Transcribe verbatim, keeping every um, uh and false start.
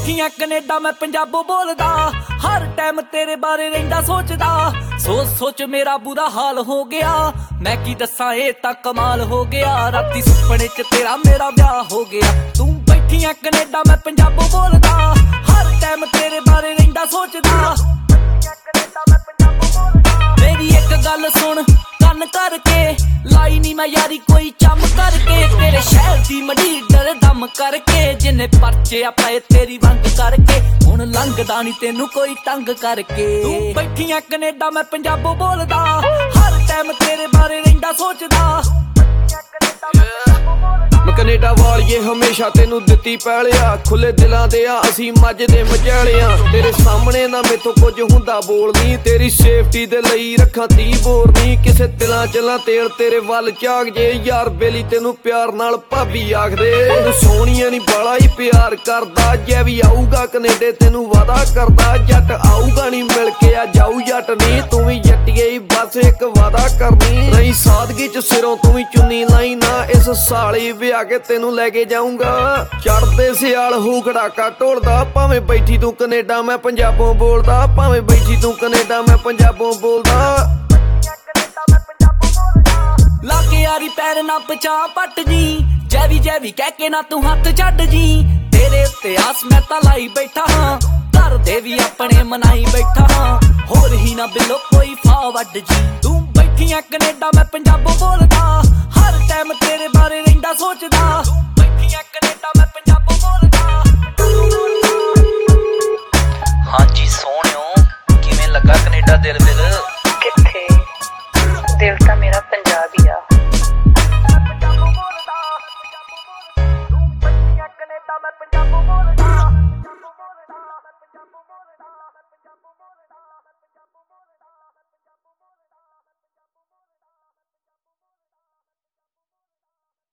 बैठियां Canada मैं पंजाबो बोलदा, हर time तेरे बारे रहिंदा सोचदा। सोच सोच मेरा बुरा हाल हो गया, मैं की दसा ए तां कमाल हो गया। राती सुपने च तेरा मेरा ब्याह हो गया। तू बैठियां कनेडा मैं पंजाबो बोलदा, हर टाइम तेरे बारे रहिंदा सोचदा। मेरी एक गल सुन कन करके, लाई नी मैं यारी कोई चम करके। तेरे शहर दी मड़ी डर दम करके, जिन्ने परचे पाए तेरी वंग करके। हुण लंघदा नी तेनू कोई तंग करके। तू बैठियां कनेडा मैं पंजाबो बोलदा, हर टाइम तेरे बारे रहिंदा सोचदा। मैं कनेडा वालिए हमेशा तेनू दित्ती पैलिया, खुले दिलां दे आ असीं मज दे मझैलियां। तेरे सामने ना मेथों कुछ हुंदा बोलनी, तेरी सेफ्टी दे लई रखां ती बोरनी। किसे दिलां चला तेल तेरे वल झाग जे, यार बेली तेनू प्यार नाल भाबी आखदे। सोहणिया नी बाला ही प्यार करदा, जे भी आऊगा कनेडे तेनू वादा करदा। जट आऊगा नी मिल के आ जाऊ जट नी, तू भी जट्टिए ही बस एक वादा करनी। नहीं सादगी च सिरों तू भी चुन्नी लाई ना, इस साली विआह के तेनू लेके जाऊंगा। चढ़दे सियाल हो खड़ाका ढोलदा, भावें बैठी तू कनेडा मैं पंजाबों बोलदा। भावें बैठी तू कनेडा मैं पंजाबों बोलदा। लागे यारी पैर ना पचा पट जी, जैवी जैवी कह के ना तू हथ छड्ड जी। तेरे उत्ते आस मैं तां लाई बैठा हां, घर दे भी अपने मनाई बैठा हां। होर ही ना बिलो कोई फा वड्ड जी। तू बैठियां कनेडा मैं पंजाबो बोलदा, हर